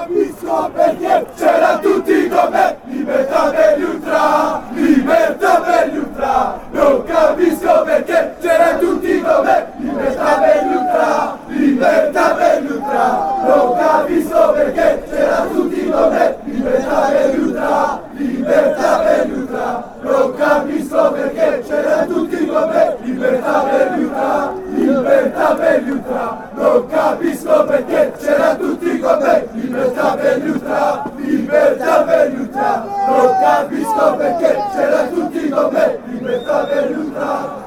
capisco perché c'era tutti con me. Libertà per gli ultra, libertà per gli ultra. Non capisco perché c'era tutti con me. Libertà per gli ultra, libertà per gli ultra. Non capisco perché c'era tutti con me. Libertà per gli ultra, libertà per gli ultra. Non capisco perché c'era tutti con me. Libertà per gli ultra, libertà per gli ultra. Non capisco perché c'era tutti con me. Libertà per gli ultra, libertà per gli ultra. Non capisco perché c'era tutti con me. Libertà per gli ultra.